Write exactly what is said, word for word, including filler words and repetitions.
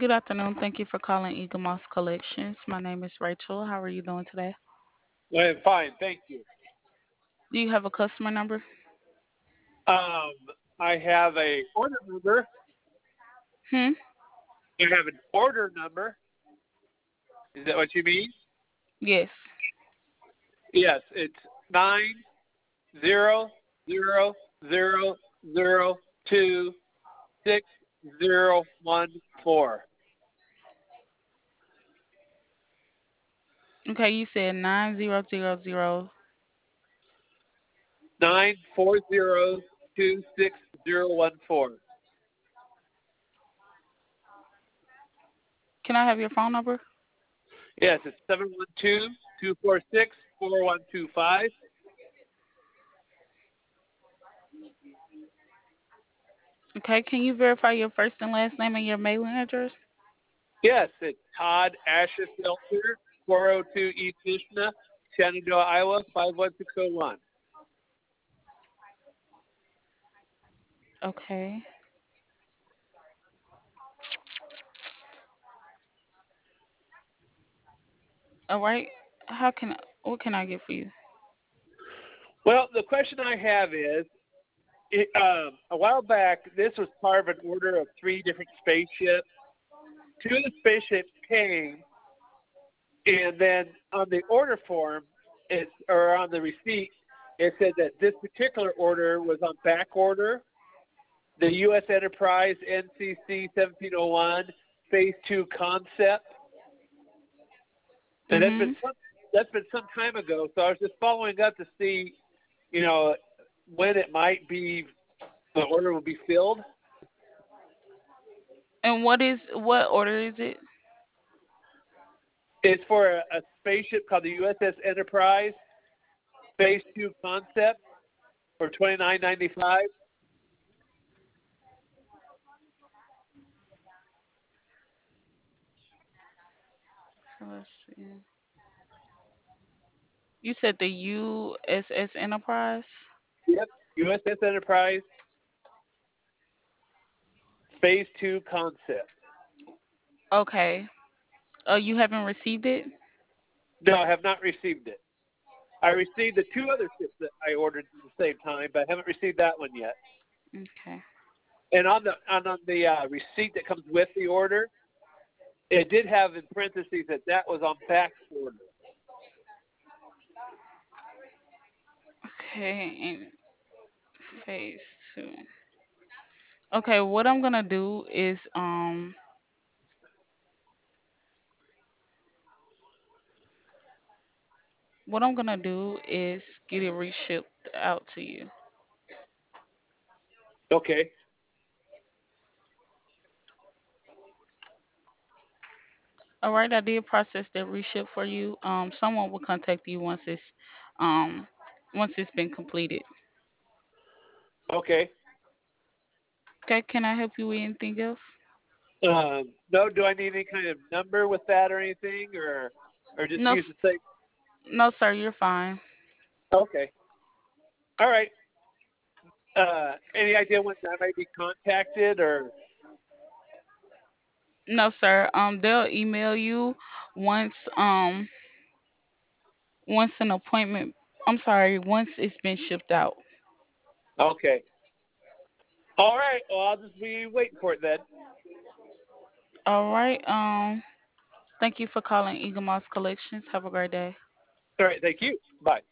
Good afternoon. Thank you for calling Eagle Moss Collections. My name is Rachel. How are you doing today? Well, fine, thank you. Do you have a customer number? Um, I have a order number. Hmm? You have an order number. Is that what you mean? Yes. Yes, it's nine zero zero zero zero two six zero one four. Okay, you said nine zero zero zero. Nine four zero two six zero one four. Can I have your phone number? Yes, it's seven one two two four six four one two five. Okay, can you verify your first and last name and your mailing address? Yes, it's Todd Asher Seltzer, four oh two East Nishna, Shenandoah, Iowa, five one six oh one. Okay. All right. How can I, what can I get for you? Well, the question I have is, it, um, a while back, this was part of an order of three different spaceships. Two of the spaceships came, and then on the order form, it's or on the receipt, it said that this particular order was on back order. The U S Enterprise N C C seventeen oh one Phase Two concept, and that's been Mhm. some, that's been some time ago. So I was just following up to see, you know, when it might be the order will be filled. And what is what order is it? It's for a, a spaceship called the U S S Enterprise Phase Two concept for twenty nine ninety five. Let's see. You said the U S S Enterprise? Yep, U S S Enterprise Phase Two concept. Okay. Oh, you haven't received it? No, I have not received it. I received the two other ships that I ordered at the same time, but I haven't received that one yet. Okay. And on the on, on the uh, receipt that comes with the order, it did have in parentheses that that was on back order. Okay. And phase two. Okay, what I'm gonna do is um what I'm gonna do is get it reshipped out to you. Okay. All right, I did process that reship for you. Um, someone will contact you once it's um once it's been completed. Okay. Okay, can I help you with anything else? Um, no, do I need any kind of number with that or anything, or or just No, use s- the same? no, sir, you're fine. Okay. All right. Uh, any idea when I might be contacted or? No, sir. Um, they'll email you once um once an appointment. I'm sorry, once it's been shipped out. Okay. All right. Well, I'll just be waiting for it then. All right. Um, thank you for calling Eagle Moss Collections. Have a great day. All right. Thank you. Bye.